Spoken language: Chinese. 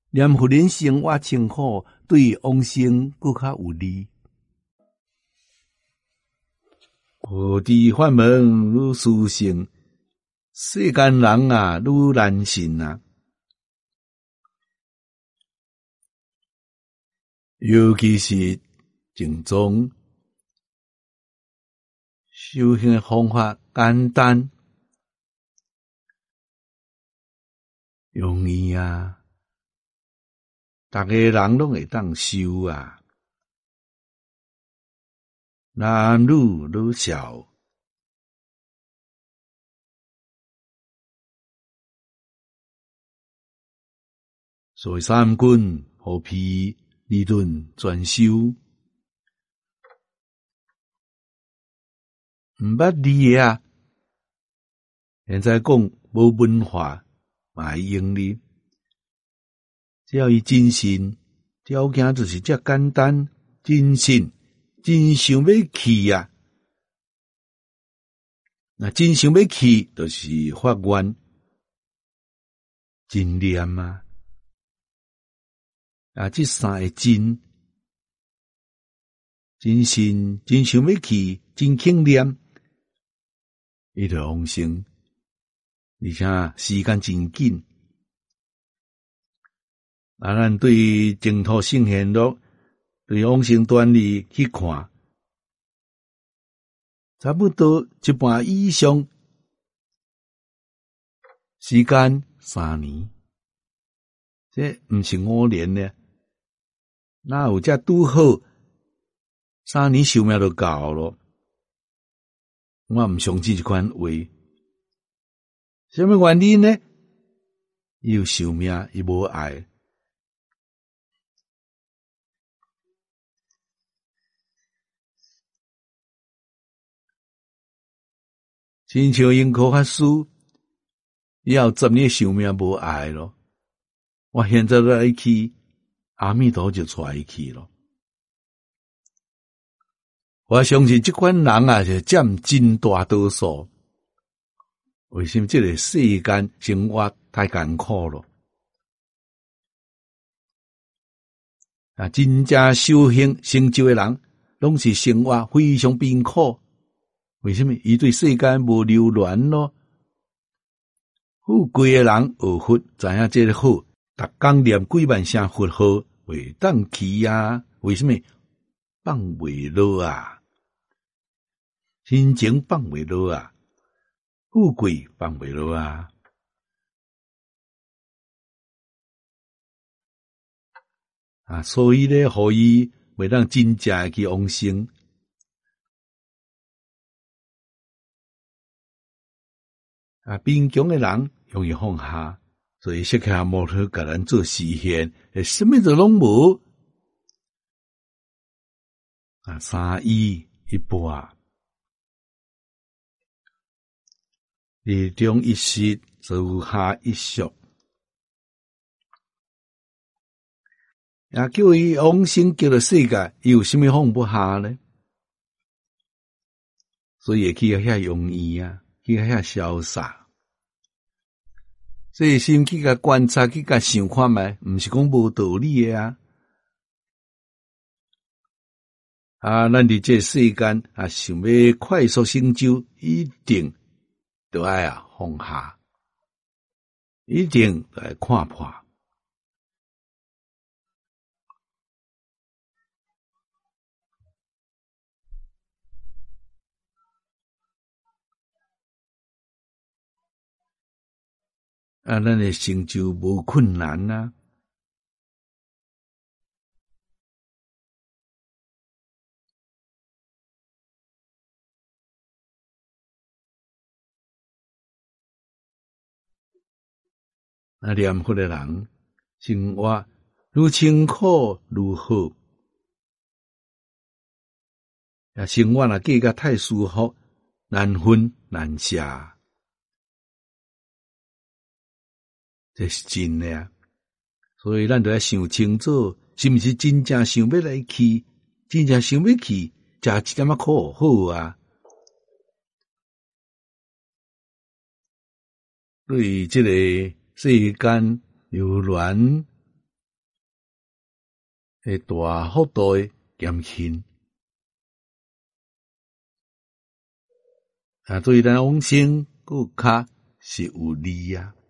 念佛人生活清苦，对往生更较有利。菩提法门愈殊胜，世间人啊愈难信啊。尤其是正宗修行的方法简单容易啊，大家人拢会当修啊，男女老少，所以三观何必理论专修，毋捌理啊。现在讲无文化嘛会用哩，只要伊真心，条件就是遮简单，真心，真想要去啊。那真想要去，就是发愿真念啊。啊，这三个真，真心，真想要去，真肯念，伊就往生，而且时间真紧。啊，咱对净土圣贤录，对往生段里去看，差不多一半以上时间3年，这毋是5年呢，哪有这拄好3年寿命就到咯？我毋相信这款话。什么原因呢？伊有寿命，伊无爱。亲像因科法师，以后10年寿命无爱咯。我现在来去，阿弥陀就带伊去咯。我相信这款人啊，就占真大多数。为什么这个世间生活太艰苦了？啊，真正修行成就的人，拢是生活非常贫苦。为什么？伊对世间无留恋咯。富贵的人学佛，知影这个好，逐工念几万声佛号，袂当去啊？为什么？放袂落啊，心情放袂落啊，富贵放袂落啊。啊，所以咧，互伊袂当真正去往生。啊，贫穷的人容易放下，所以释迦牟尼甲咱做示现，什么都拢无。啊，3衣1钵，日中一食，昼下一宿，啊，叫伊往生极乐世界，伊有什么放不下呢？所以会去遐容易啊，去遐潇洒。细心去甲观察，去甲想看觅，毋是讲无道理的啊。啊，咱伫这世间啊，想要快速成就，一定都爱放下，一定都爱看破。啊，咱的成就无困难啊。啊，念佛的人生活愈清苦愈好，啊，生活若过甲太舒服，难分难舍，这是真的啊。所以咱就要想清楚，是毋是真正想要来去，真正想要去，食一点仔苦好啊。对这个世间流乱会大幅度诶减轻。对咱往生佫较是有利啊。